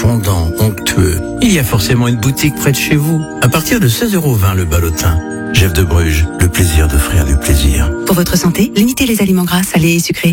fondant, onctueux. Il y a forcément une boutique près de chez vous. À partir de 16,20 € le ballotin. Jeff de Bruges, le plaisir d'offrir du plaisir. Pour votre santé, limitez les aliments gras, salés et sucrés.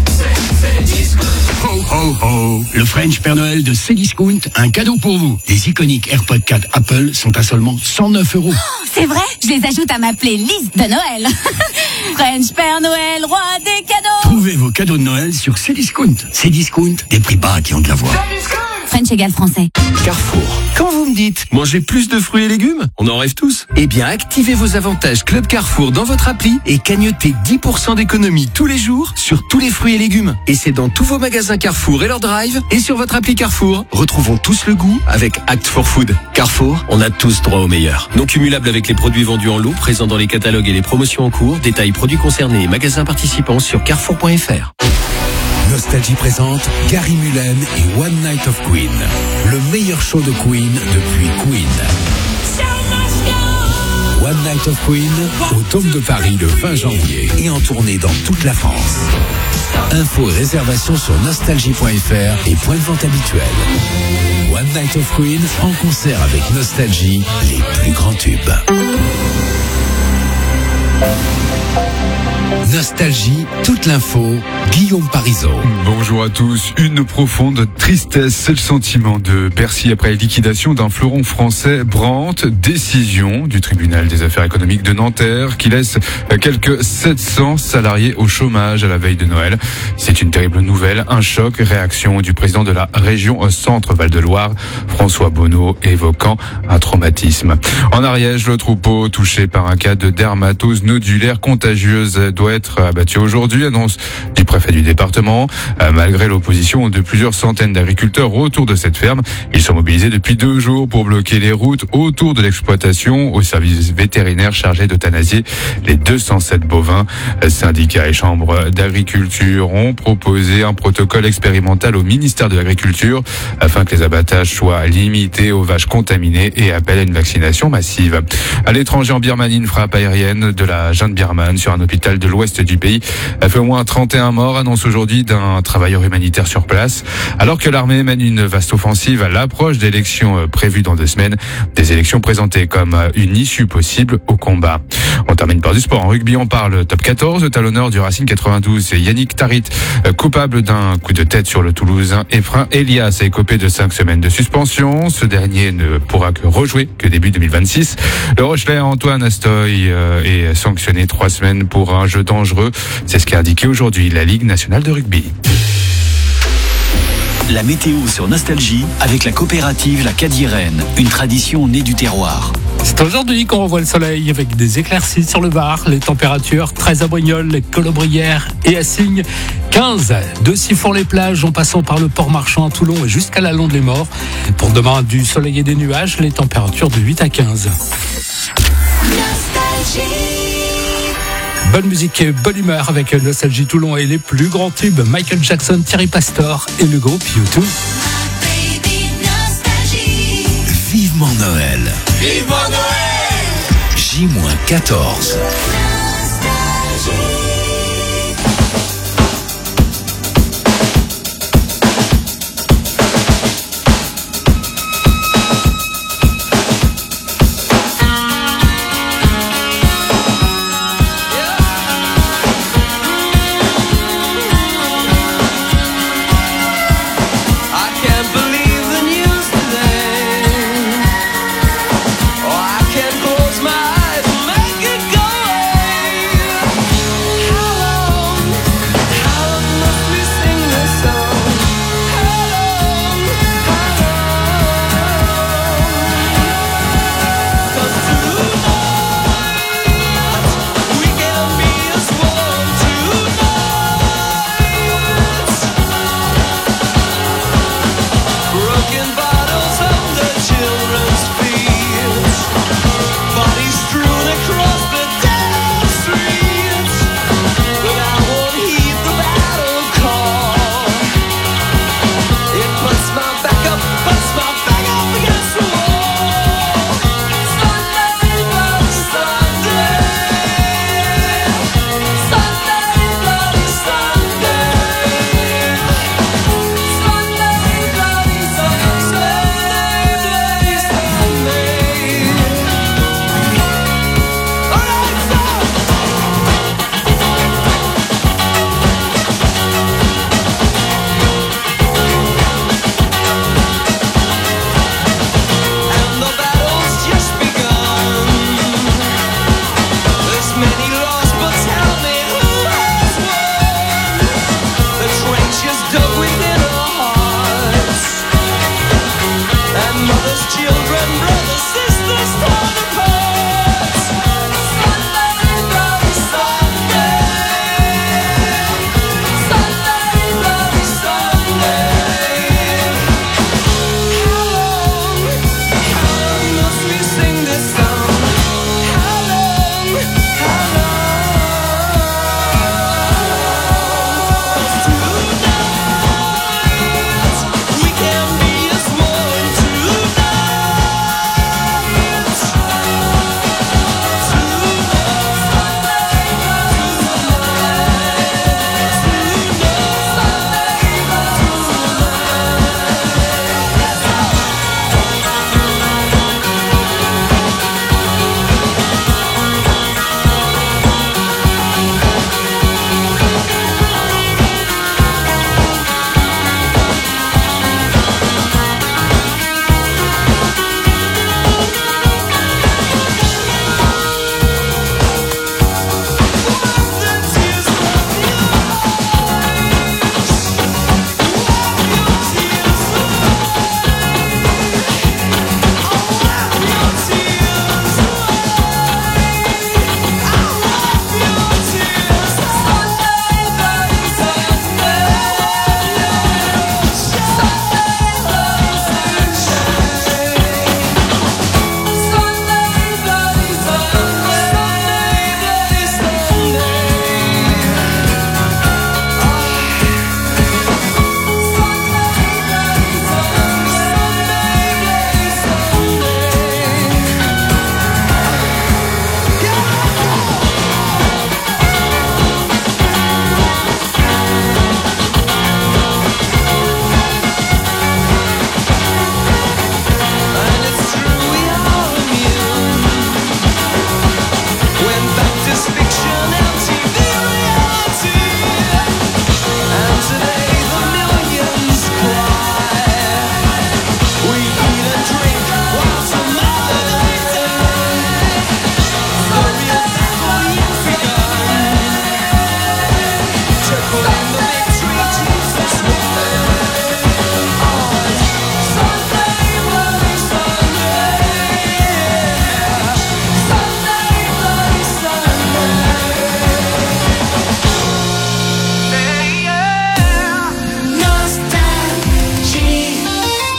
Ho ho ho! Le French Père Noël de Cdiscount, un cadeau pour vous. Les iconiques AirPods 4 Apple sont à seulement 109 €. Oh, c'est vrai? Je les ajoute à ma playlist de Noël. French Père Noël, roi des cadeaux. Trouvez vos cadeaux de Noël sur Cdiscount. Cdiscount, des prix bas qui ont de la voix. French égale français. Carrefour. Quand vous me dites manger plus de fruits et légumes, on en rêve tous. Eh bien, activez vos avantages Club Carrefour dans votre appli et cagnotez 10% d'économie tous les jours sur tous les fruits et légumes. Et c'est dans tous vos magasins Carrefour et leur drive et sur votre appli Carrefour. Retrouvons tous le goût avec Act for Food. Carrefour, on a tous droit au meilleur. Non cumulable avec les produits vendus en lot, présents dans les catalogues et les promotions en cours. Détails produits concernés et magasins participants sur carrefour.fr. Nostalgie présente Gary Mullen et One Night of Queen. Le meilleur show de Queen depuis Queen. One Night of Queen au Dôme de Paris le 20 janvier et en tournée dans toute la France. Infos et réservations sur nostalgie.fr et points de vente habituels. One Night of Queen en concert avec Nostalgie, les plus grands tubes. Nostalgie, toute l'info, Guillaume Parisot. Bonjour à tous. Une profonde tristesse, c'est le sentiment de Bercy après la liquidation d'un fleuron français, Brandt. Décision du tribunal des affaires économiques de Nanterre qui laisse quelques 700 salariés au chômage à la veille de Noël. C'est une terrible nouvelle, un choc. Réaction du président de la région Centre Val-de-Loire, François Bonneau, évoquant un traumatisme. En Ariège, le troupeau touché par un cas de dermatose nodulaire contagieuse doit être abattu aujourd'hui, annonce du préfet du département. Malgré l'opposition de plusieurs centaines d'agriculteurs autour de cette ferme, ils sont mobilisés depuis 2 jours pour bloquer les routes autour de l'exploitation au service vétérinaire chargé d'euthanasier les 207 bovins. Syndicats et chambres d'agriculture ont proposé un protocole expérimental au ministère de l'Agriculture afin que les abattages soient limités aux vaches contaminées et appellent à une vaccination massive. À l'étranger, en Birmanie, une frappe aérienne de la junte birmane sur un hôpital de l'ouest du pays a fait au moins 31 morts, annonce aujourd'hui d'un travailleur humanitaire sur place. Alors que l'armée mène une vaste offensive à l'approche d'élections prévues dans 2 semaines, des élections présentées comme une issue possible au combat. On termine par du sport. En rugby, on parle top 14. Le talonneur du Racing 92, c'est Yannick Tarit, coupable d'un coup de tête sur le Toulousain Efrain Elias, a écopé de 5 semaines de suspension. Ce dernier ne pourra que rejouer que début 2026. Le Rochelais Antoine Astoy est sanctionné 3 semaines pour un jeu dangereux. C'est ce qu'a indiqué aujourd'hui la Ligue nationale de rugby. La météo sur Nostalgie avec la coopérative La Cadienne, une tradition née du terroir. C'est aujourd'hui qu'on revoit le soleil avec des éclaircies sur le Var. Les températures 13 à Brignoles, les Colobrières et à Signes, 15 de Sifour-les-Plages en passant par le Port-Marchand à Toulon et jusqu'à la Londe-les-Morts. Pour demain, du soleil et des nuages, les températures de 8 à 15. Bonne musique et bonne humeur avec Nostalgie Toulon et les plus grands tubes Michael Jackson, Thierry Pastor et le groupe U2. Vivement Noël. Vivement Noël. J-14.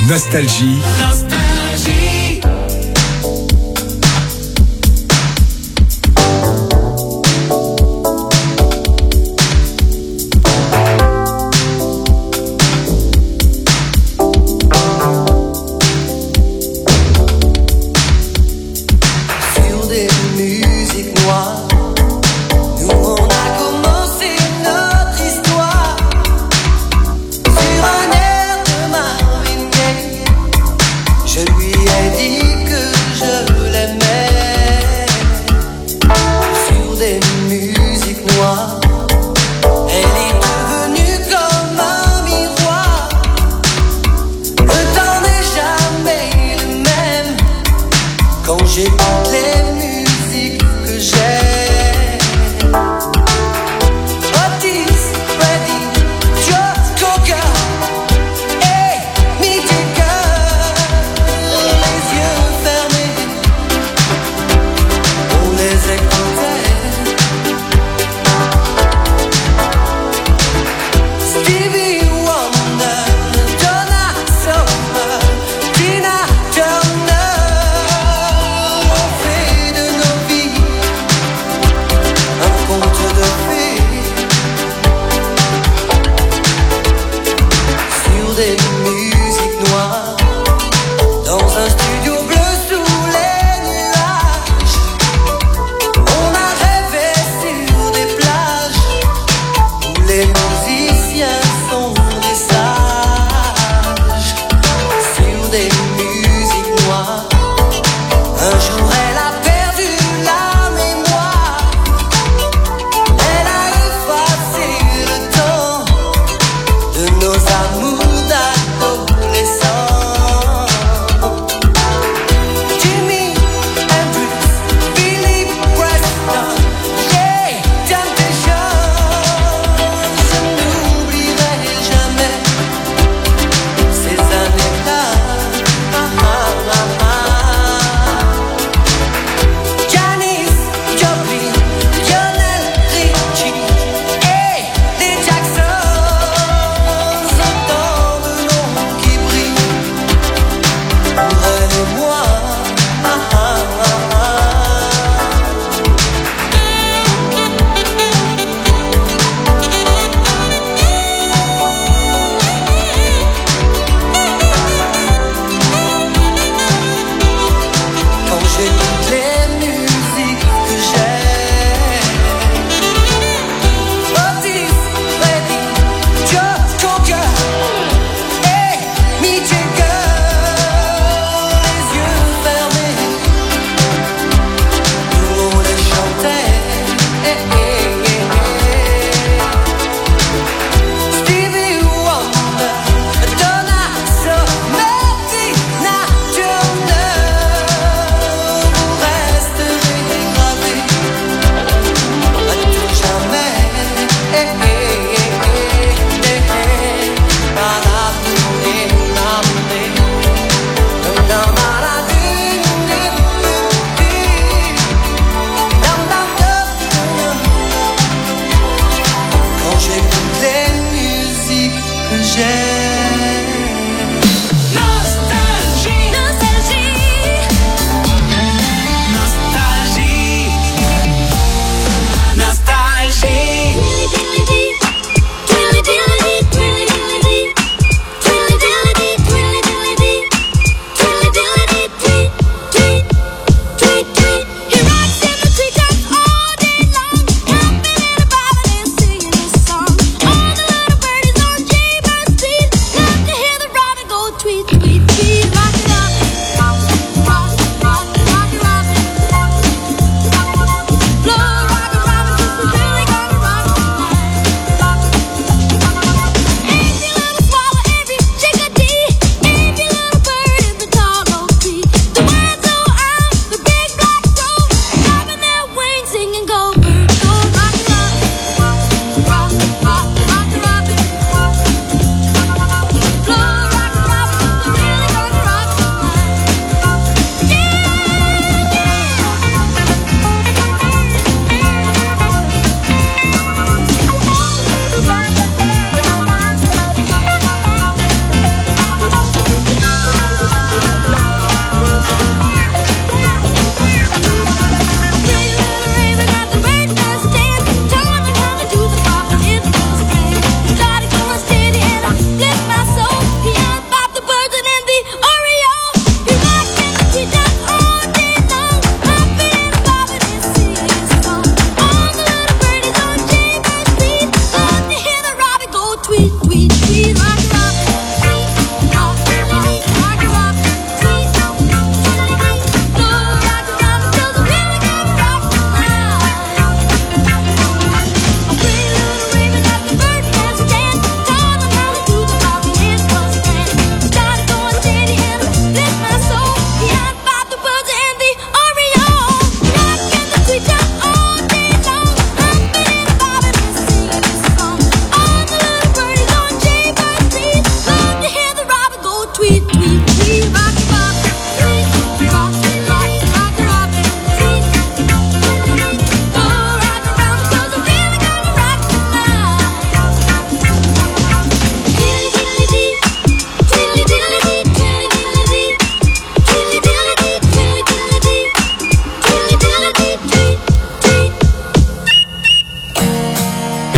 Nostalgie.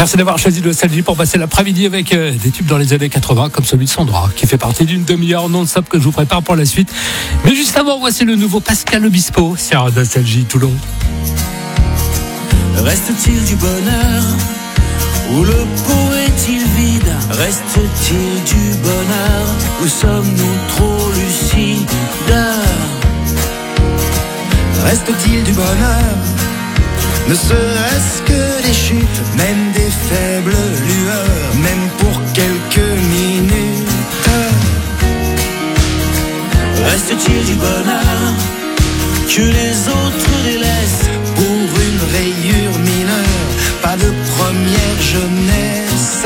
Merci d'avoir choisi Nostalgie pour passer l'après-midi avec des tubes dans les années 80 comme celui de Sandra qui fait partie d'une demi-heure non-stop que je vous prépare pour la suite. Mais juste avant, voici le nouveau Pascal Obispo sur Nostalgie Toulon. Reste-t-il du bonheur ou le pot est-il vide? Reste-t-il du bonheur ou sommes-nous trop lucides? Reste-t-il du bonheur? Ne serait-ce que des chutes, même des faibles lueurs, même pour quelques minutes. Reste-t-il du bonheur que les autres délaissent pour une rayure mineure? Pas de première jeunesse.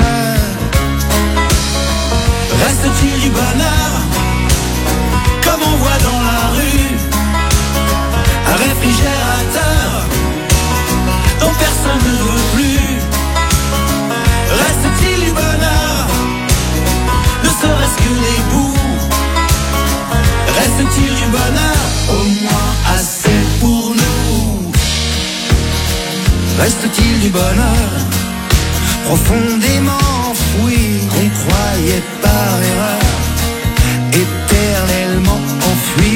Reste-t-il du bonheur comme on voit dans la rue? Un réfrigérateur dont personne ne veut plus. Reste-t-il du bonheur, ne serait-ce que les bouts? Reste-t-il du bonheur, au moins assez pour nous? Reste-t-il du bonheur, profondément enfoui, qu'on croyait par erreur, éternellement enfui?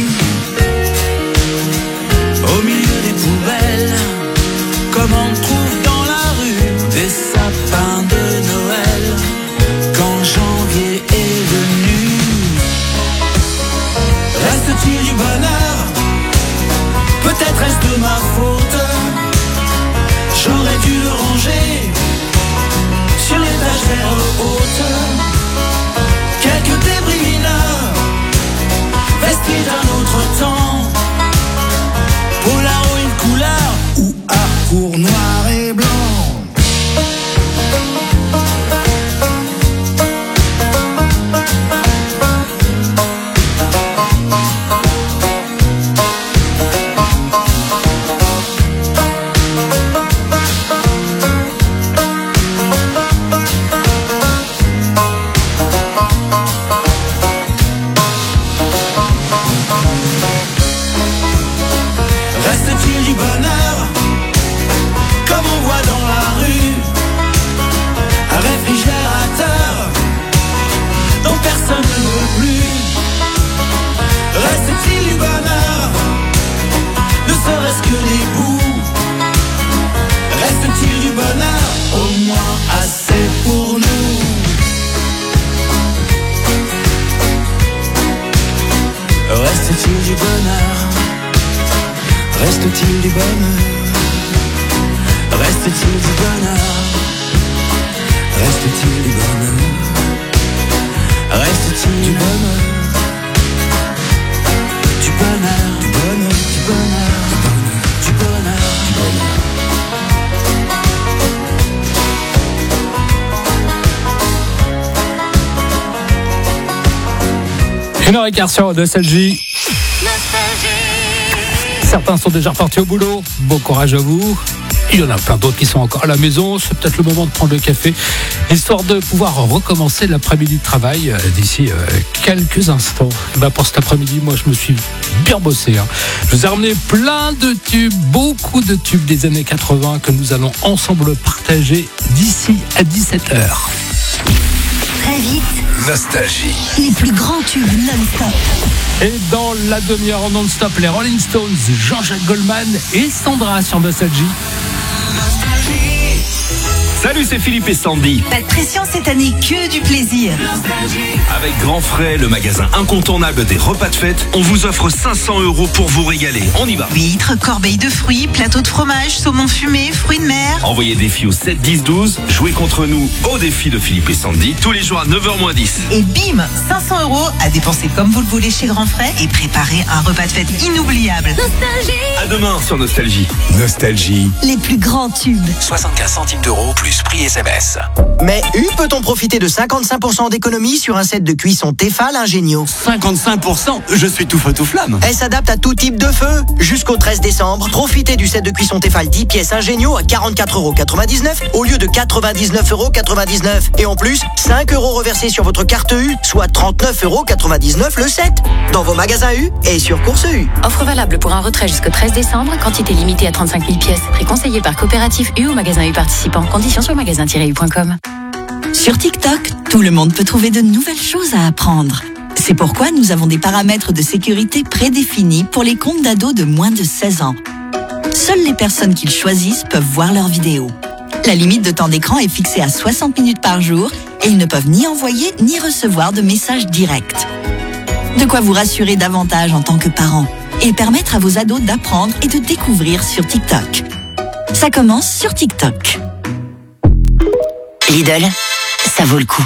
Au milieu des poubelles, comme on trouve dans la rue des sapins de Noël, quand janvier est venu. Reste-t-il du bonheur? Peut-être est-ce de ma faute. J'aurais dû le ranger sur l'étagère haute. Quelques débris mineurs, vestiges d'un autre temps. Polar ou une couleur, ou harcourt noir et blanc. Reste-t-il du bonheur comme on voit dans la rue? Un réfrigérateur dont personne ne veut plus. Reste-t-il du bonheur, ne serait-ce que des bouts? Reste-t-il du bonheur, au moins assez pour nous? Reste-t-il du bonheur? Reste-t-il du bonheur? Reste-t-il du bonheur? Reste-t-il du bonheur? Reste-t-il du bonheur? Du bonheur, du bonheur, du bonheur, du bonheur, du bonheur. 1h15 sur Nostalgie. Certains sont déjà repartis au boulot. Bon courage à vous. Il y en a plein d'autres qui sont encore à la maison. C'est peut-être le moment de prendre le café, histoire de pouvoir recommencer l'après-midi de travail d'ici quelques instants. Et ben pour cet après-midi, moi je me suis bien bossé. Je vous ai ramené plein de tubes, beaucoup de tubes des années 80 que nous allons ensemble partager d'ici à 17h. Très vite. Nostalgie. Les plus grands tubes non-stop. Et dans la demi-heure en non-stop, les Rolling Stones, Jean-Jacques Goldman et Sandra sur Nostalgie. Salut, c'est Philippe et Sandy. Pas de pression cette année, que du plaisir. Avec Grand Frais, le magasin incontournable des repas de fête, on vous offre 500 € pour vous régaler. On y va. Huîtres, corbeilles de fruits, plateau de fromage, saumon fumé, fruits de mer. Envoyez des filles au 7 10 12. Jouez contre nous au défi de Philippe et Sandy tous les jours à 9h 10. Et bim, 500 € à dépenser comme vous le voulez chez Grand Frais et préparer un repas de fête inoubliable. Nostalgie. À demain sur Nostalgie. Nostalgie. Les plus grands tubes. 75 centimes d'euros plus prix SMS. Mais peut-on profiter de 55% d'économie sur un set de cuisson Tefal Ingenio? 55%? Je suis tout feu tout flamme. Elle s'adapte à tout type de feu. Jusqu'au 13 décembre, profitez du set de cuisson Tefal 10 pièces Ingenio à 44,99 € au lieu de 99,99 €. Et en plus, 5 € reversés sur votre carte U, soit 39,99 € le set. Dans vos magasins U et sur Course U. Offre valable pour un retrait jusqu'au 13 décembre. Quantité limitée à 35 000 pièces. Prix conseillé par Coopérative U ou magasin U participant. Conditions Conditions sur magasin-u.com. Sur TikTok, tout le monde peut trouver de nouvelles choses à apprendre. C'est pourquoi nous avons des paramètres de sécurité prédéfinis pour les comptes d'ados de moins de 16 ans. Seules les personnes qu'ils choisissent peuvent voir leurs vidéos. La limite de temps d'écran est fixée à 60 minutes par jour et ils ne peuvent ni envoyer ni recevoir de messages directs. De quoi vous rassurer davantage en tant que parent et permettre à vos ados d'apprendre et de découvrir sur TikTok. Ça commence sur TikTok. Lidl, ça vaut le coup.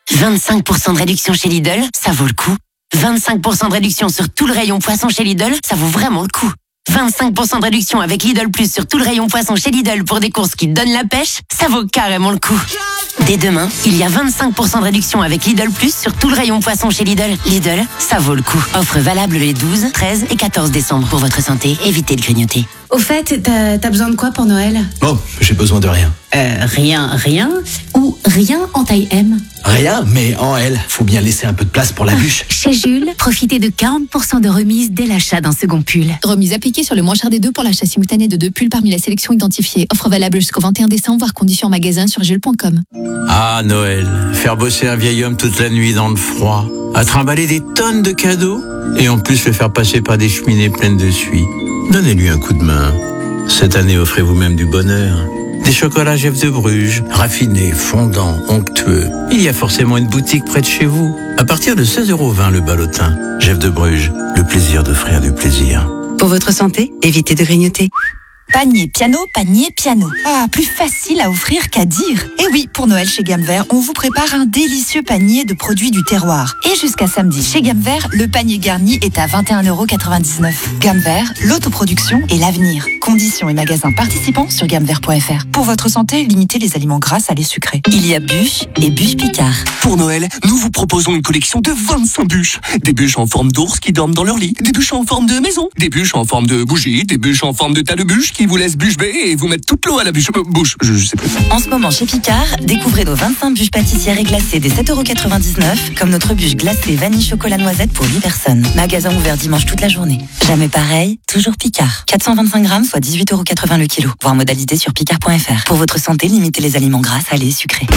25% de réduction chez Lidl, ça vaut le coup. 25% de réduction sur tout le rayon poisson chez Lidl, ça vaut vraiment le coup. 25% de réduction avec Lidl Plus sur tout le rayon poisson chez Lidl pour des courses qui donnent la pêche, ça vaut carrément le coup. Dès demain, il y a 25% de réduction avec Lidl Plus sur tout le rayon poisson chez Lidl. Lidl, ça vaut le coup. Offre valable les 12, 13 et 14 décembre. Pour votre santé, évitez de grignoter. Au fait, t'as besoin de quoi pour Noël? Oh, j'ai besoin de rien. Rien ou rien en taille M? Rien, mais en L. Faut bien laisser un peu de place pour la bûche. Chez Jules, profitez de 40% de remise dès l'achat d'un second pull. Remise appliquée sur le moins cher des deux pour l'achat simultané de 2 pulls parmi la sélection identifiée. Offre valable jusqu'au 21 décembre, voire conditions en magasin sur jules.com. Ah, Noël. Faire bosser un vieil homme toute la nuit dans le froid. À trimballer des tonnes de cadeaux. Et en plus le faire passer par des cheminées pleines de suie. Donnez-lui un coup de main. Cette année, offrez vous-même du bonheur. Des chocolats Jeff de Bruges, raffinés, fondants, onctueux. Il y a forcément une boutique près de chez vous. À partir de 16,20 € le ballotin. Jeff de Bruges, le plaisir d'offrir du plaisir. Pour votre santé, évitez de grignoter. Panier piano, panier piano. Ah, plus facile à offrir qu'à dire. Et oui, pour Noël chez Gamme Vert, on vous prépare un délicieux panier de produits du terroir. Et jusqu'à samedi, chez Gamme Vert, le panier garni est à 21,99 €. Gamme Vert, l'autoproduction et l'avenir. Conditions et magasins participants sur gammevert.fr. Pour votre santé, limitez les aliments gras à les sucrés. Il y a bûches et bûches Picard. Pour Noël, nous vous proposons une collection de 25 bûches. Des bûches en forme d'ours qui dorment dans leur lit, des bûches en forme de maison, des bûches en forme de bougie, des bûches en forme de tas de bûches qui vous laissent bûche bée et vous mettre toute l'eau à la bûche. Bouche, je sais plus. En ce moment chez Picard, découvrez nos 25 bûches pâtissières et glacées des 7,99 €, comme notre bûche glacée vanille chocolat noisette pour 8 personnes. Magasin ouvert dimanche toute la journée. Jamais pareil, toujours Picard. 425 grammes, soit 18,80 € le kilo. Voir modalité sur picard.fr. Pour votre santé, limitez les aliments gras, salés, sucrés.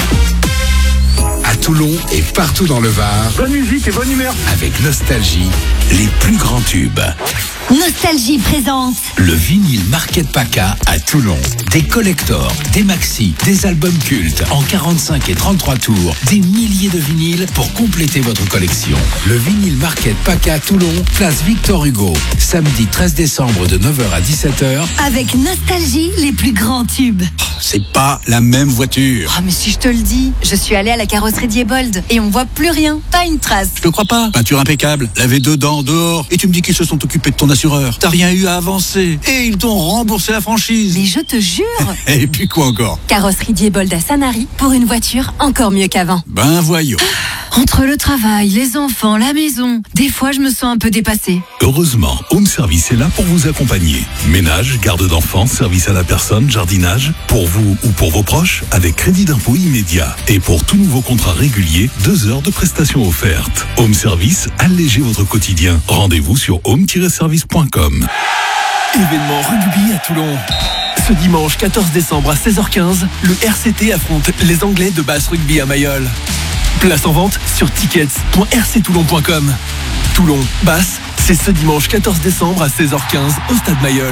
À Toulon et partout dans le Var. Bonne musique et bonne humeur. Avec Nostalgie, les plus grands tubes. Nostalgie présente Le vinyle Market PACA à Toulon. Des collectors, des maxi, des albums cultes en 45 et 33 tours, des milliers de vinyles pour compléter votre collection. Le vinyle Market PACA à Toulon, place Victor Hugo. Samedi 13 décembre de 9h à 17h. avec Nostalgie les plus grands tubes. C'est pas la même voiture. Ah mais si je te le dis, je suis allée à la carrosserie Diebold et on voit plus rien, pas une trace. Je te crois pas. Peinture impeccable, lavé dedans, dehors. Et tu me dis qu'ils se sont occupés de ton assureur. T'as rien eu à avancer. Et ils t'ont remboursé la franchise. Mais je te jure. Et puis quoi encore? Carrosserie Diebold à Sanary pour une voiture encore mieux qu'avant. Ben voyons. Entre le travail, les enfants, la maison, des fois je me sens un peu dépassée. Heureusement, Home Service est là pour vous accompagner. Ménage, garde d'enfants, service à la personne, jardinage, pour vous ou pour vos proches, avec crédit d'impôt immédiat. Et pour tout nouveau contrat régulier, 2 heures de prestations offertes. Home Service, allégez votre quotidien. Rendez-vous sur home-service.com. Événement rugby à Toulon. Ce dimanche 14 décembre à 16h15, le RCT affronte les Anglais de Basse Rugby à Mayol. Place en vente sur tickets.rctoulon.com. Toulon, Basse, c'est ce dimanche 14 décembre à 16h15 au Stade Mayol.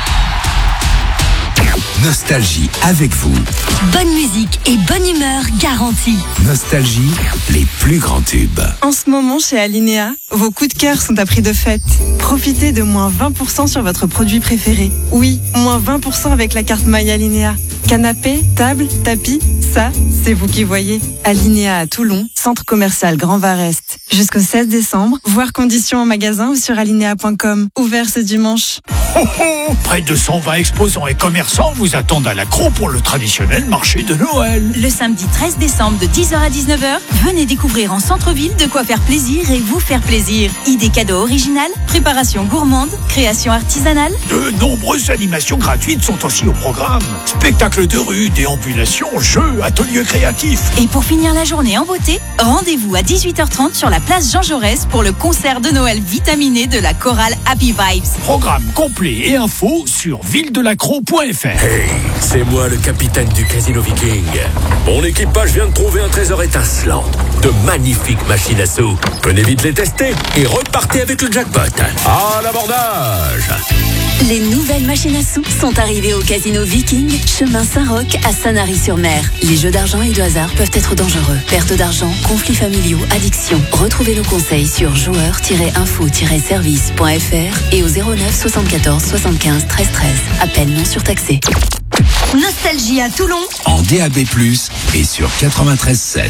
Nostalgie avec vous. Bonne musique et bonne humeur garantie. Nostalgie, les plus grands tubes. En ce moment, chez Alinea, vos coups de cœur sont à prix de fête. Profitez de moins 20% sur votre produit préféré. Oui, moins 20% avec la carte My Alinea. Canapé, table, tapis, ça, c'est vous qui voyez. Alinea à Toulon, centre commercial Grand Var-Est. Jusqu'au 16 décembre, voir conditions en magasin ou sur alinea.com. Ouvert ce dimanche. Près de 120 exposants et commerçants vous attendent à l'accro pour le traditionnel marché de Noël. Le samedi 13 décembre de 10h à 19h, venez découvrir en centre-ville de quoi faire plaisir et vous faire plaisir. Idées cadeaux originales, préparation gourmande, création artisanale. De nombreuses animations gratuites sont aussi au programme. Spectacles de rue, déambulations, jeux, ateliers créatifs. Et pour finir la journée en beauté, rendez-vous à 18h30 sur la place Jean Jaurès pour le concert de Noël vitaminé de la chorale Happy Vibes. Programme complet replay et infos sur villedelacroix.fr. Hey, c'est moi le capitaine du Casino Viking. Mon équipage vient de trouver un trésor étincelant. De magnifiques machines à sous. Venez vite les tester et repartez avec le jackpot. À l'abordage! Les nouvelles machines à sous sont arrivées au Casino Viking, chemin Saint-Roch à Sanary-sur-Mer. Les jeux d'argent et de hasard peuvent être dangereux. Perte d'argent, conflits familiaux, addiction. Retrouvez nos conseils sur joueurs-info-service.fr et au 09 74 75 13 13. Appel non surtaxé. Nostalgie à Toulon. En DAB+, et sur 93.7.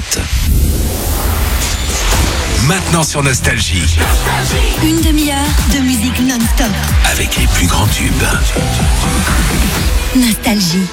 Maintenant sur Nostalgie. Une demi-heure de musique non-stop. Avec les plus grands tubes. Nostalgie.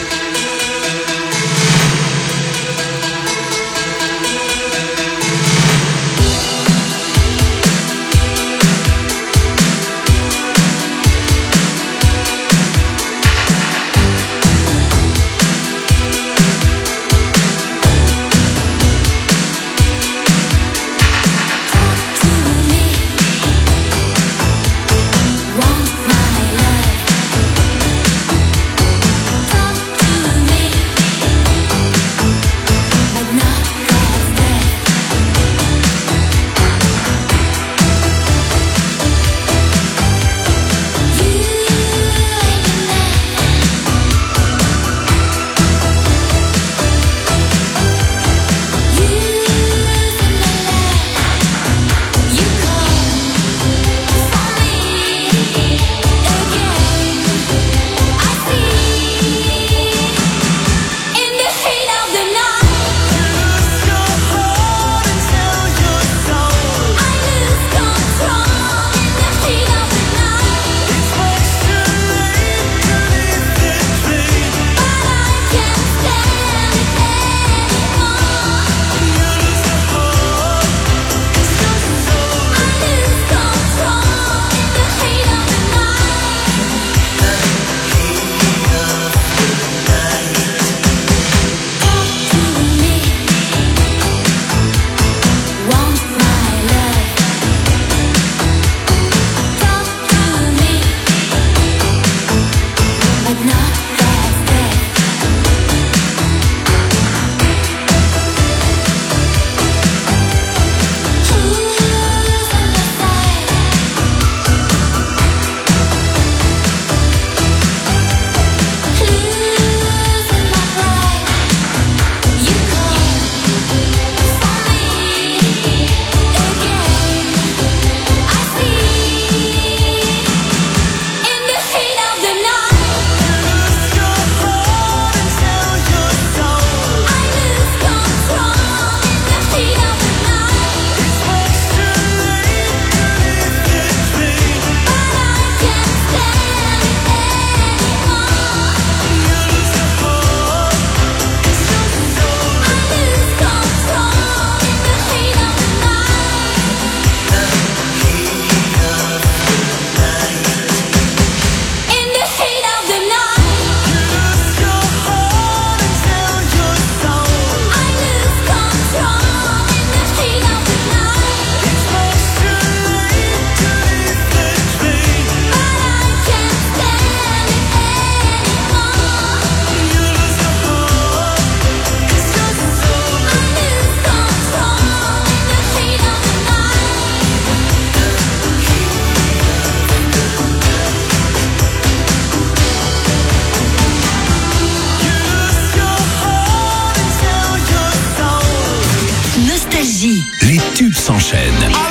Les tubes s'enchaînent.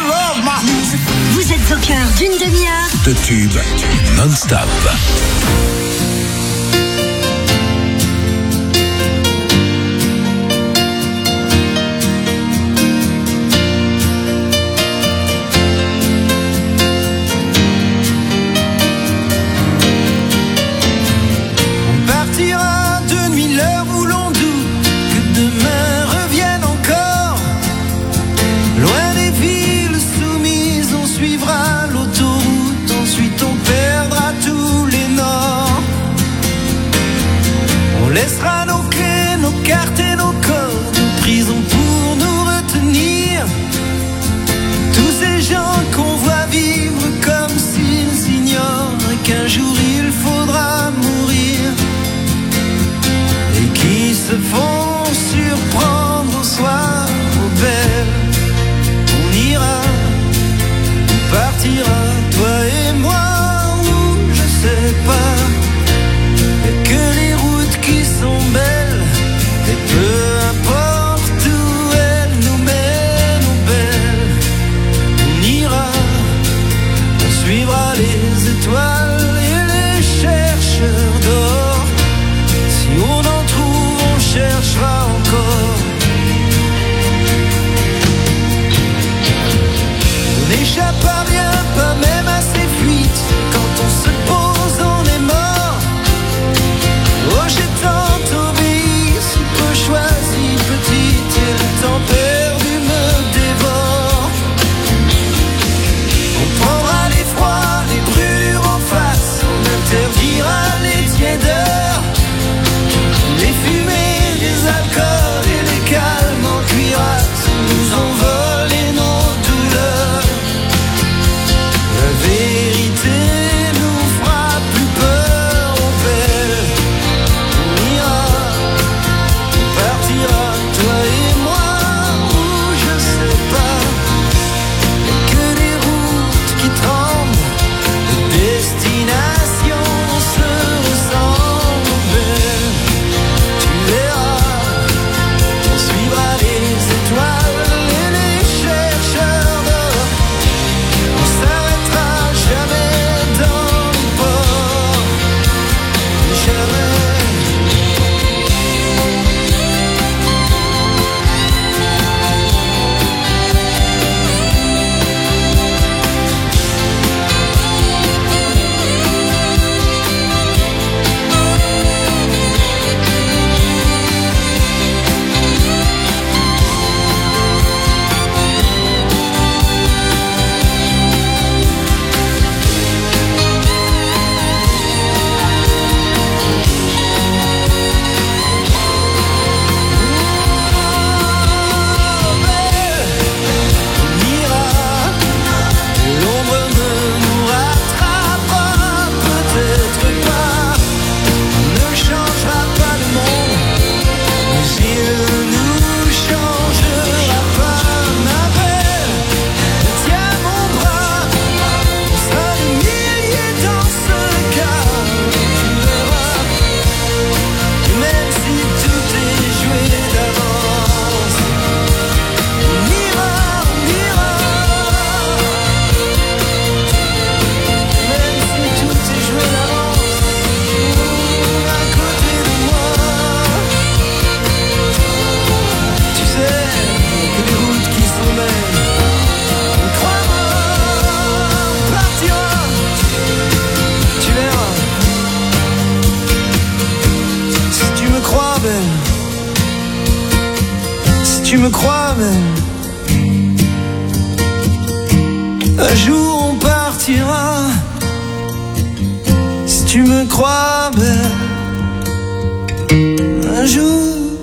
Vous êtes au cœur d'une demi-heure De tubes non-stop. On partira de nuit l'heure où l'on doute que demain revienne encore. Loin des villes soumises, on suivra l'autoroute. Ensuite on perdra tous les nords. tu me crois même, un jour on partira. Si tu me crois même, un jour.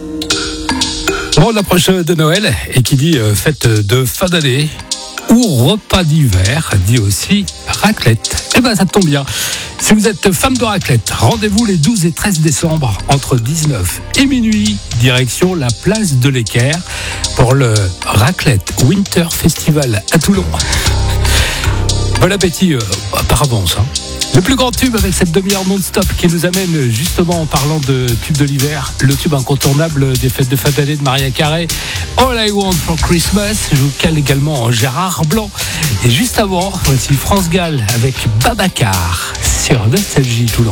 On approche de Noël et qui dit fête de fin d'année ou repas d'hiver dit aussi raclette. Eh ben ça tombe bien. Si vous êtes femme de raclette, rendez-vous les 12 et 13 décembre entre 19 et minuit, direction la place de l'Équerre pour le Raclette Winter Festival à Toulon. Bon appétit par avance. Le plus grand tube avec cette demi-heure non-stop qui nous amène justement en parlant de tube de l'hiver, le tube incontournable des fêtes de fin d'année de Maria Carey, All I Want for Christmas. Je vous cale également en Gérard Blanc. Et juste avant, voici France Gall avec Babacar sur Nostalgie Toulon.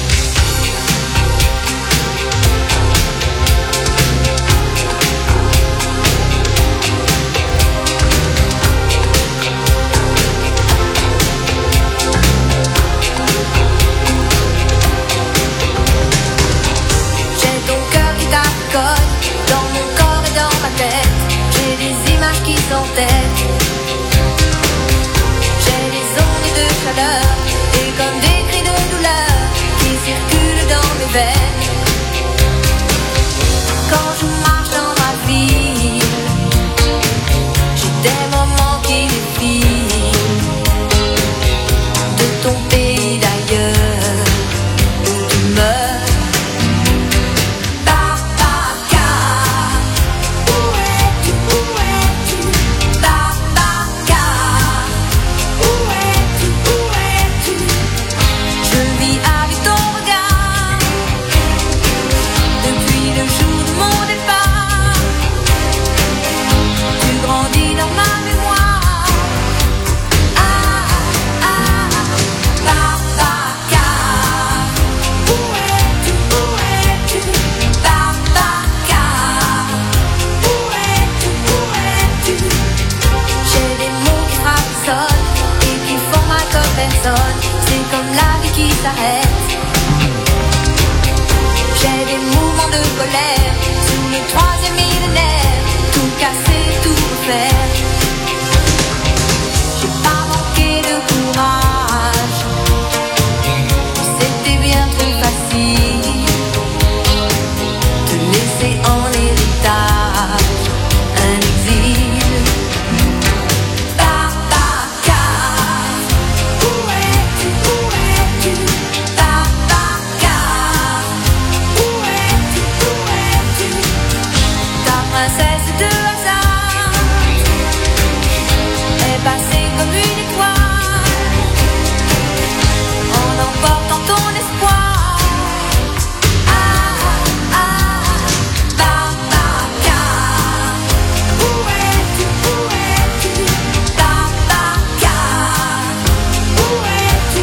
Et comme des cris de douleur qui circulent dans mes veines. Quand je marche dans ma ville, j'ai des moments qui défilent de ton pays d'ailleurs où tu meurs. Babacar, où es-tu, Babacar, où es-tu? Je vis avec ton regard depuis le jour de mon départ. Tu grandis dans ma mémoire. Babacar, où es-tu, Babacar, où es-tu? J'ai des mots qui fractionnent et qui font mal comme personne. C'est comme la vie qui s'arrête. J'ai des mouvements de colère sous le 3e millénaire. Tout casser, tout refaire. J'ai pas manqué de courage. C'était bien trop facile de laisser en héritage un exil. Babacar, où es-tu, Babacar, où es-tu? Ta princesse de hasard est passée comme une étoile en emportant ton espoir. Babacar, où es-tu, Babacar, où es-tu?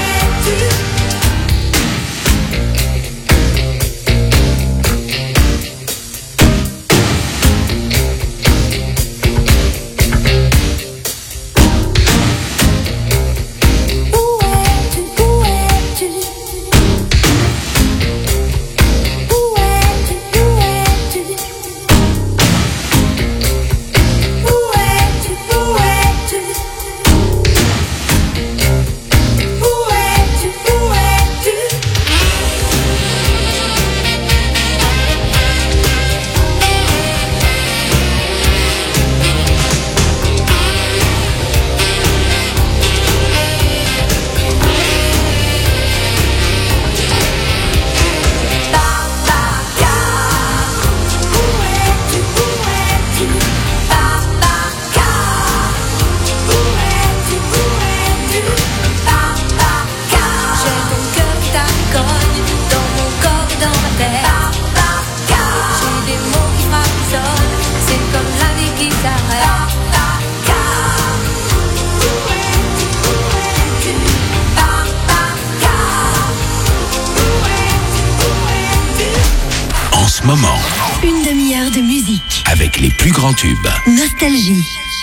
Moment. Une demi-heure de musique. Avec les plus grands tubes. Nostalgie.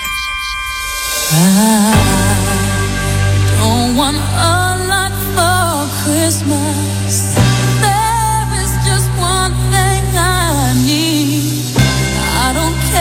I don't want a lot for Christmas. There is just one thing I need. I don't care.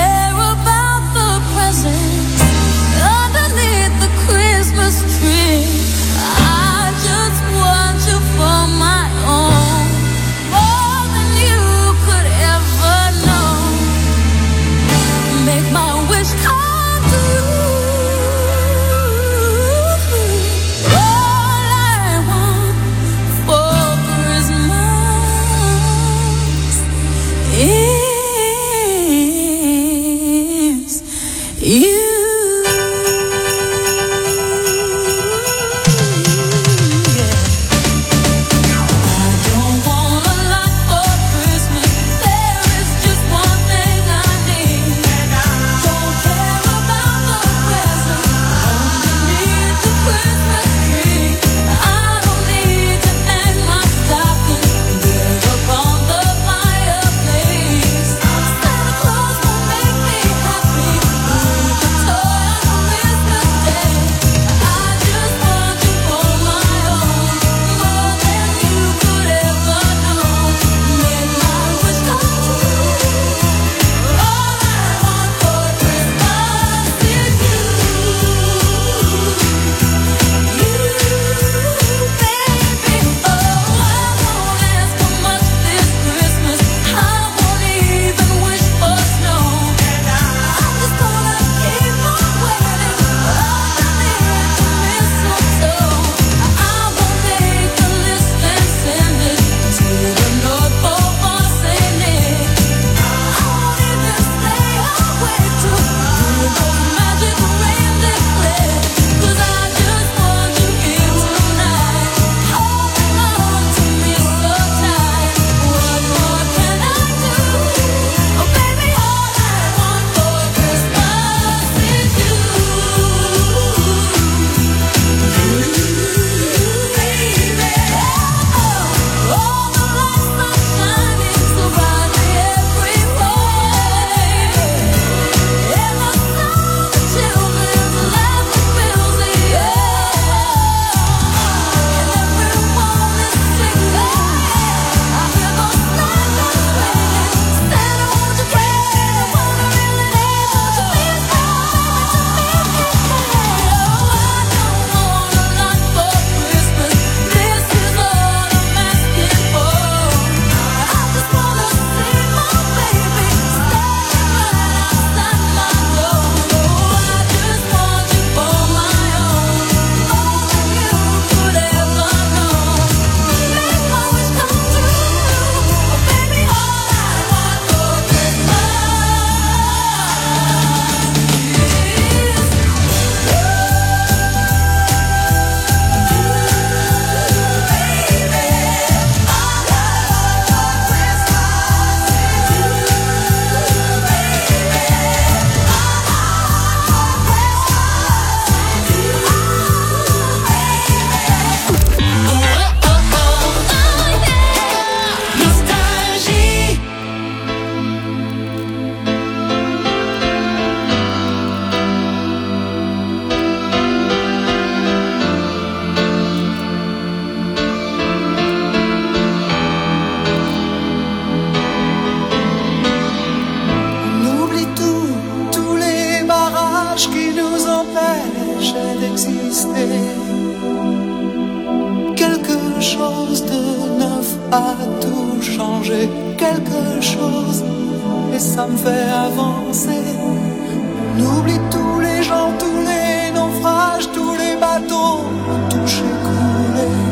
a tout changé, quelque chose, et ça me fait avancer. On oublie tous les gens, tous les naufrages, tous les bateaux touchés, coulés.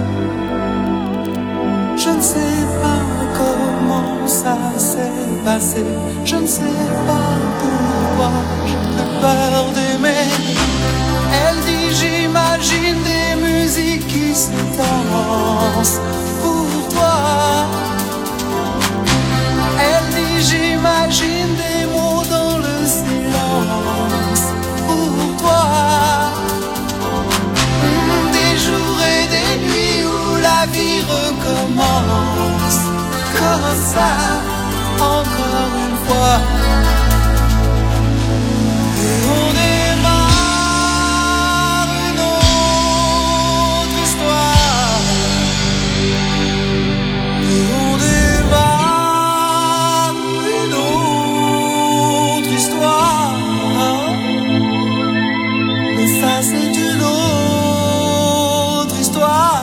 Je ne sais pas comment ça s'est passé, je ne sais pas pourquoi j'ai plus peur d'aimer. Elle dit j'imagine des musiques qui se dansent pour toi. Elle dit j'imagine des mots dans le silence pour toi. Des jours et des nuits où la vie recommence comme ça, encore une fois. Et on démarre une autre histoire. Et on démarre une autre histoire. Mais ça c'est une autre histoire.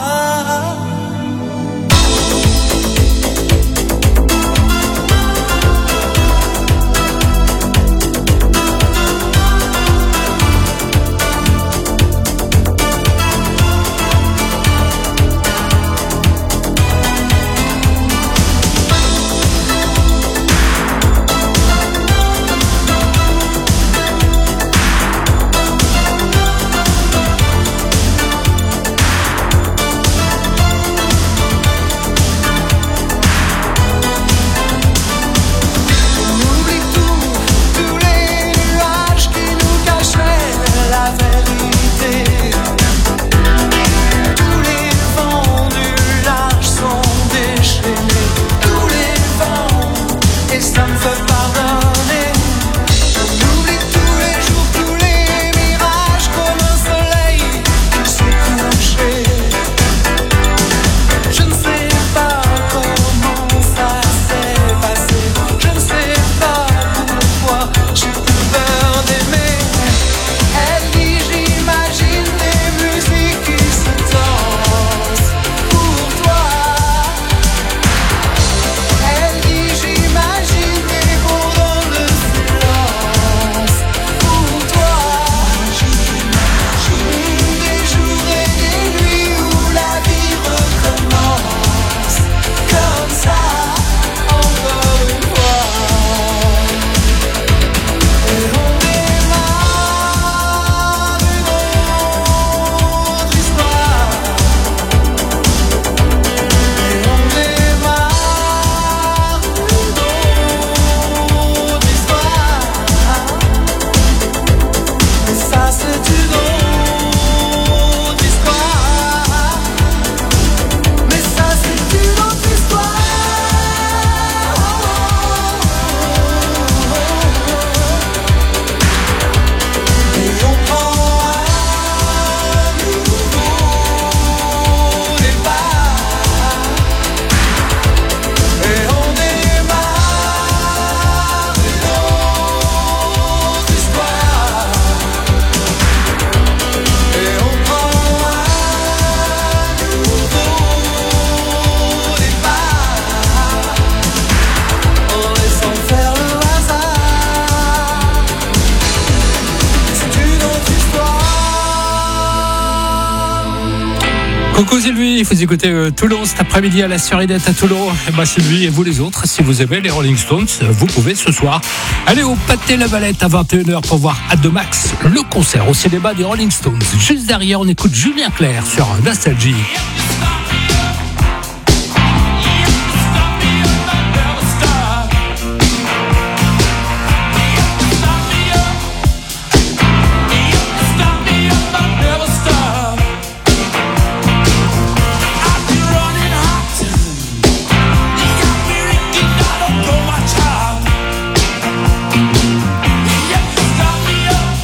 Coucou, c'est lui. Vous écoutez Toulon cet après-midi à la Suridette à Toulon. Et bah, c'est lui. Et vous les autres, si vous aimez les Rolling Stones, vous pouvez ce soir aller au Pâté La Valette à 21h pour voir At The Max, le concert au cinéma des Rolling Stones. Juste derrière, on écoute Julien Clerc sur Nostalgie.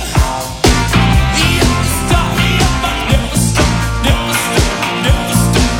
Never stop.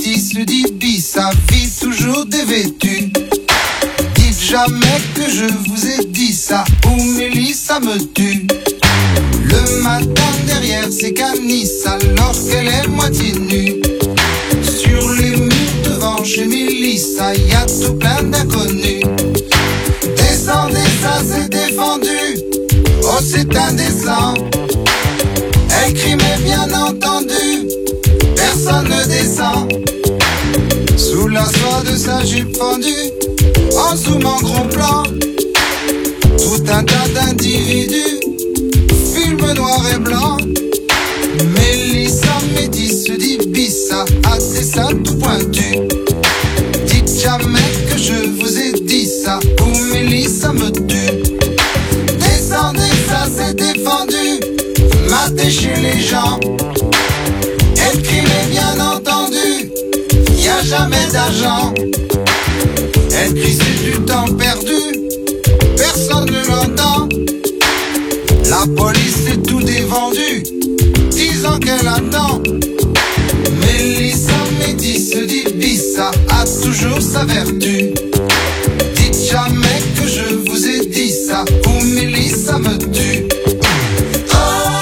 métisse d'Ibissa vit toujours dévêtue. Dites jamais que je vous ai dit ça, ou Mélissa me tue. Le matin derrière c'est Canis alors qu'elle est moitié nue. Sur les murs devant chez Mélissa, y a tout plein d'inconnus. Descendez, ça c'est défendu. Oh c'est indécent. Elle crie mais bien entendu, personne ne descend. Sous la soie de sa jupe fendue, en zoom en gros plan, tout un tas d'individus, film noir et blanc. Mélissa métisse d'Ibissa a des seins tout pointus. Dites jamais que je vous ai dit ça, ou Mélissa me tue. Descendez, ça c'est défendu, matez chez les gens. Elle crie mais bien entendu, y a jamais d'argent. Elle crie c'est du temps perdu, personne ne l'entend. La police est tout dévendu, disant qu'elle attend. Mélissa métisse d'Ibissa a toujours sa vertu. Dites jamais que je vous ai dit ça, ou Mélissa me tue. Oh,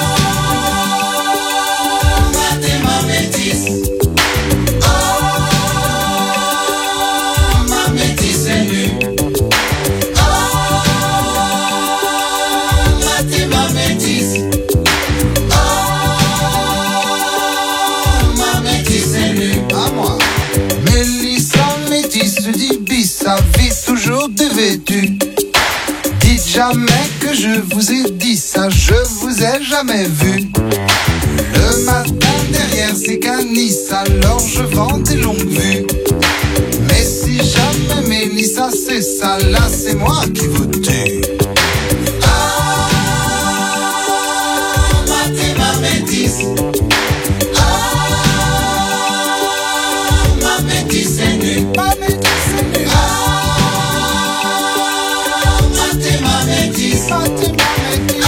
matez ma métisse. Oh, ma métisse est nue. Oh, matez ma métisse. Oh, ma métisse est nue. À moi. Mélissa métisse d'Ibissa vit toujours dévêtue. Dites jamais que je vous ai dit ça, je vous ai jamais vu. Le matin derrière c'est Canis, alors je vends des longues vues. Mais si jamais Mélissa c'est ça, là c'est moi qui vous tue. Ah, matez ma métisse. Ah, ma métisse est nue. Ma métisse est nue. Ah, matez ma métisse. Matez ma métisse. Ah,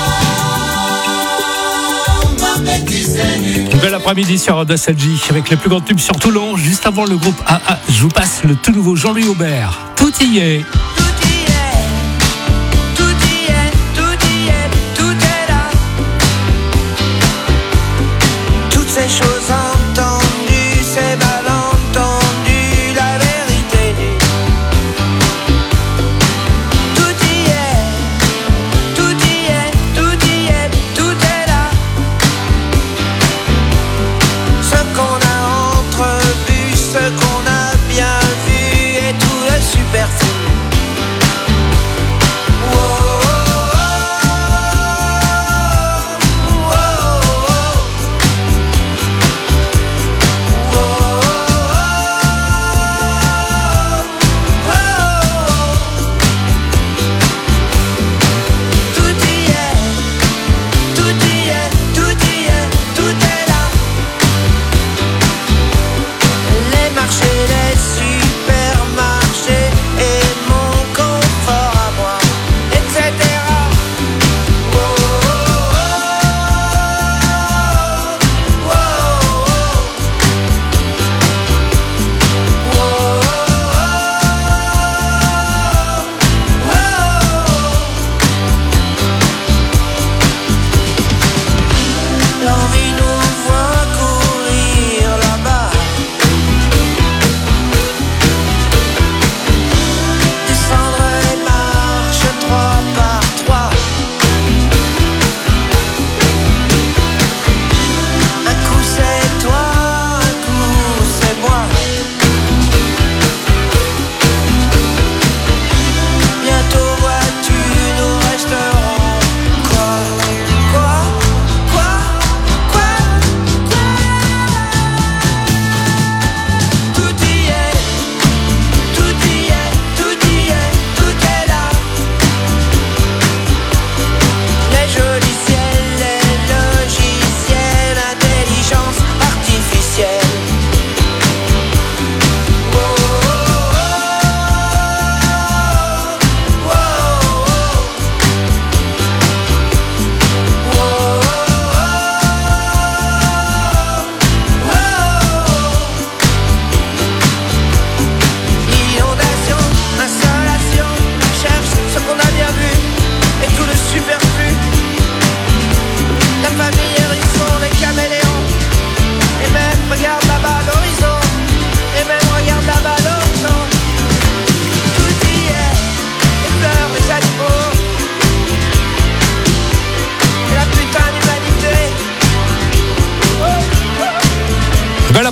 ma métisse est nue. Bel après-midi sur Nostalgie avec les plus grands tubes sur Toulon. Juste avant le groupe AA, je vous passe le tout nouveau Jean-Louis Aubert. Tout y est. Toutes ces choses entendues, ces malentendus, la vérité. Tout y est, tout y est, tout y est, tout est là. Ce qu'on a entrevu, ce qu'on a bien vu, et tout le superflu.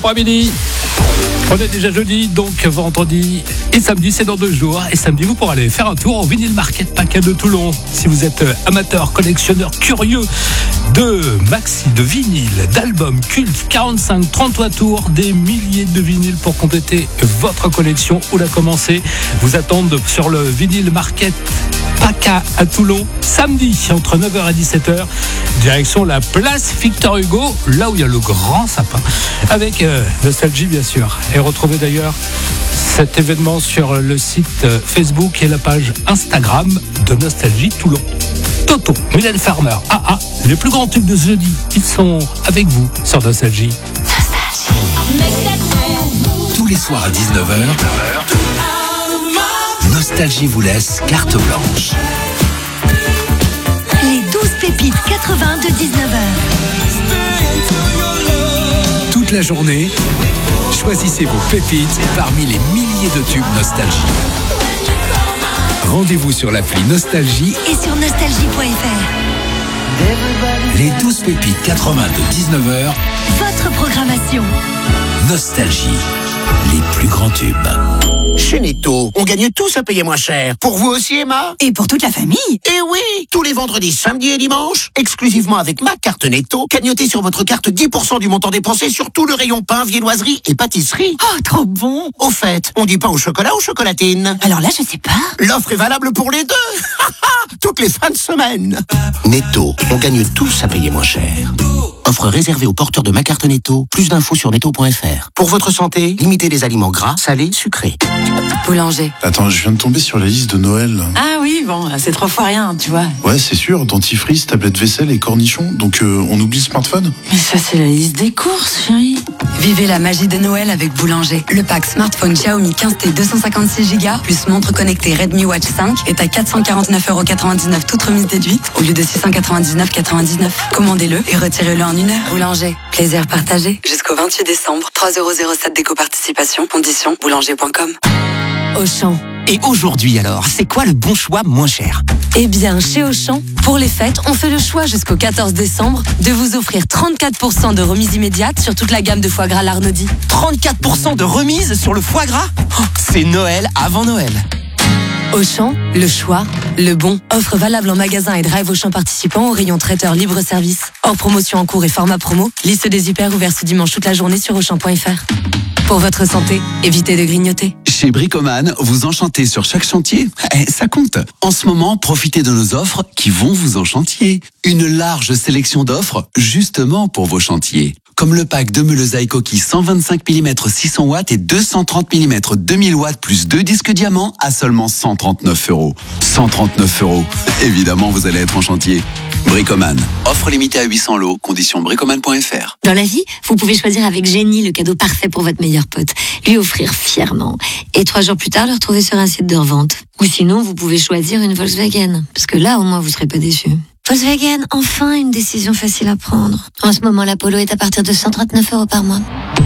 après-midi. On est déjà jeudi, donc vendredi et samedi, c'est dans 2 jours. Et samedi, vous pourrez aller faire un tour au Vinyl Market PACA de Toulon. Si vous êtes amateur, collectionneur, curieux de maxi, de vinyles, d'albums cultes, 45, 33 tours, des milliers de vinyles pour compléter votre collection ou la commencer, vous attendent sur le Vinyl Market PACA à Toulon, samedi entre 9h et 17h, direction la place Victor Hugo, là où il y a le grand sapin, avec Nostalgie bien sûr. Et retrouvez d'ailleurs cet événement sur le site Facebook et la page Instagram de Nostalgie Toulon. Toto, Mylène Farmer, les plus grands tubes de jeudi, ils sont avec vous sur Nostalgie. Tous les soirs à 19h, Nostalgie vous laisse carte blanche. Les 12 pépites 80 de 19h. Toute la journée, choisissez vos pépites parmi les milliers de tubes Nostalgie. Rendez-vous sur l'appli Nostalgie Et sur nostalgie.fr. les 12 pépites 80 de 19h. Votre programmation. Nostalgie, les plus grands tubes. Chez Netto, on gagne tous à payer moins cher. Pour vous aussi, Emma? Et pour toute la famille. Et oui, tous les vendredis, samedis et dimanches, exclusivement avec ma carte Netto, cagnotez sur votre carte 10% du montant dépensé sur tout le rayon pain, viennoiserie et pâtisserie. Oh, trop bon. Au fait, on dit pain au chocolat ou chocolatine? Alors là, je sais pas. L'offre est valable pour les deux. Toutes les fins de semaine. Netto, on gagne tous à payer moins cher. Offre réservée aux porteurs de ma carte Netto. Plus d'infos sur netto.fr. Pour votre santé, limitez les aliments gras, salés, sucrés. Boulanger. Attends, je viens de tomber sur la liste de Noël. Ah oui, bon, c'est 3 fois rien, tu vois. Ouais, c'est sûr, dentifrice, tablette vaisselle et cornichons. Donc on oublie le smartphone? Mais ça, c'est la liste des courses, chérie. Vivez la magie de Noël avec Boulanger. Le pack smartphone Xiaomi 15T 256Go plus montre connectée Redmi Watch 5 est à 449,99€ toute remise déduite au lieu de 699,99€. Commandez-le et retirez-le en 1 heure. Boulanger, plaisir partagé. Jusqu'au 28 décembre, 3,07€ d'éco-participation. Conditions boulanger.com. Auchan. Et aujourd'hui alors, c'est quoi le bon choix moins cher? Eh bien, chez Auchan, pour les fêtes, on fait le choix jusqu'au 14 décembre de vous offrir 34% de remise immédiate sur toute la gamme de foie gras Larnaudy. 34% de remise sur le foie gras? Oh, c'est Noël avant Noël. Auchan, le choix, le bon. Offre valable en magasin et drive Auchan participant au rayon traiteur libre-service. Hors promotion en cours et format promo. Liste des hyper ouvert ce dimanche toute la journée sur Auchan.fr. Pour votre santé, évitez de grignoter. Chez Bricoman, vous enchantez sur chaque chantier. Ça compte. En ce moment, profitez de nos offres qui vont vous enchantier. Une large sélection d'offres justement pour vos chantiers. Comme le pack de meules Aikoki 125 mm 600 watts et 230 mm 2000 watts plus 2 disques diamants à seulement 139€. 139€. Évidemment, vous allez être en chantier. Bricoman. Offre limitée à 800 lots. Conditions bricoman.fr. Dans la vie, vous pouvez choisir avec génie le cadeau parfait pour votre meilleur pote. Lui offrir fièrement. Et 3 jours plus tard, le retrouver sur un site de revente. Ou sinon, vous pouvez choisir une Volkswagen. Parce que là, au moins, vous serez pas déçus. Volkswagen, enfin une décision facile à prendre. En ce moment, la Polo est à partir de 139€ par mois.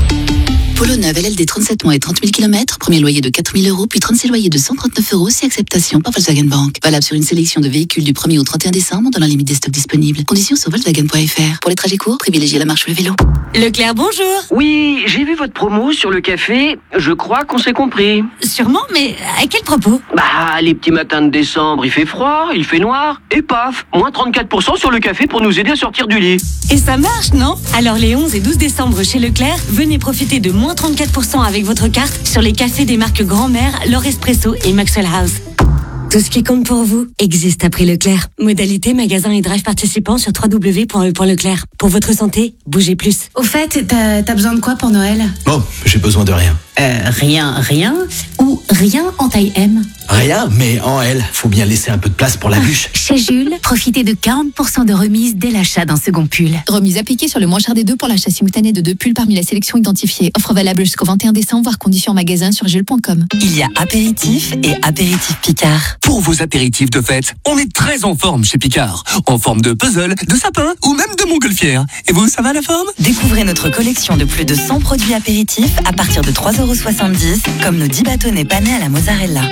Polo neuve LLD 37 mois et 30 000 km, premier loyer de 4 000 €, puis 36 loyers de 139€, si acceptation par Volkswagen Bank. Valable sur une sélection de véhicules du 1er au 31 décembre dans la limite des stocks disponibles. Conditions sur Volkswagen.fr. Pour les trajets courts, privilégiez la marche ou le vélo. Leclerc, bonjour. Oui, j'ai vu votre promo sur le café. Je crois qu'on s'est compris. Sûrement, mais à quel propos? Bah, les petits matins de décembre, il fait froid, il fait noir, et paf, moins 34% sur le café pour nous aider à sortir du lit. Et ça marche, non? Alors les 11 et 12 décembre chez Leclerc, venez profiter de moins 34% avec votre carte sur les cafés des marques Grand-Mère, L'Or Espresso et Maxwell House. Tout ce qui compte pour vous existe à prix Leclerc. Modalité, magasin et drive participants sur www.leclerc. Pour votre santé, bougez plus. Au fait, t'as besoin de quoi pour Noël? Oh, j'ai besoin de rien. Rien ou rien en taille M? Rien, mais en L. Faut bien laisser un peu de place pour la bûche. Chez Jules, profitez de 40% de remise dès l'achat d'un second pull. Remise appliquée sur le moins cher des 2 pour l'achat simultané de 2 pulls parmi la sélection identifiée. Offre valable jusqu'au 21 décembre, voire conditions en magasin sur jules.com. Il y a apéritif et apéritif Picard. Pour vos apéritifs de fête, on est très en forme chez Picard. En forme de puzzle, de sapin ou même de montgolfière. Et vous, ça va la forme? Découvrez notre collection de plus de 100 produits apéritifs à partir de 3,70€, comme nos 10 bâtonnets panés à la mozzarella. Et pour la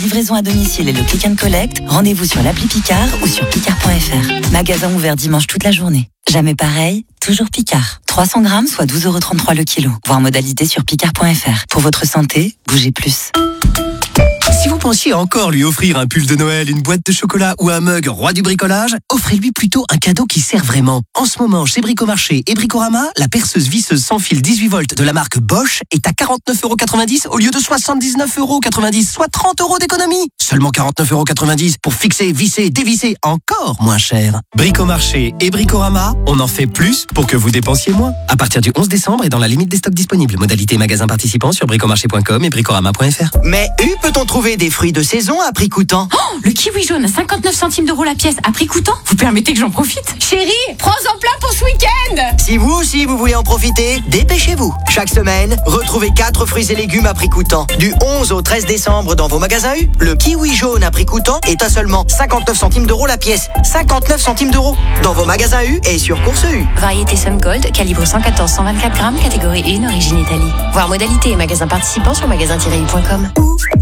livraison à domicile et le click and collect, rendez-vous sur l'appli Picard ou sur picard.fr. Magasin ouvert dimanche toute la journée. Jamais pareil, toujours Picard. 300 grammes, soit 12,33 € le kilo. Voir modalité sur picard.fr. Pour votre santé, bougez plus. Si vous pensiez encore lui offrir un pull de Noël, une boîte de chocolat ou un mug roi du bricolage, offrez-lui plutôt un cadeau qui sert vraiment. En ce moment, chez Bricomarché et Bricorama, la perceuse visseuse sans fil 18 volts de la marque Bosch est à 49,90 € au lieu de 79,90 €, soit 30 € d'économie. Seulement 49,90 € pour fixer, visser, dévisser, encore moins cher. Bricomarché et Bricorama, on en fait plus pour que vous dépensiez moins. À partir du 11 décembre et dans la limite des stocks disponibles. Modalité magasin participant sur bricomarché.com et bricorama.fr. Mais peut-on trouver des fruits de saison à prix coûtant? Oh, le kiwi jaune à 59 centimes d'euros la pièce à prix coûtant? Vous permettez que j'en profite? Chérie, prends-en plein pour ce week-end! Si vous aussi vous voulez en profiter, dépêchez-vous. Chaque semaine, retrouvez 4 fruits et légumes à prix coûtant. Du 11 au 13 décembre dans vos magasins U, le kiwi jaune à prix coûtant est à seulement 59 centimes d'euros la pièce. 59 centimes d'euros dans vos magasins U et sur Course U. Variété Sun Gold, calibre 114-124 grammes, catégorie 1, origine Italie. Voir modalité et magasin participant sur magasin-u.com.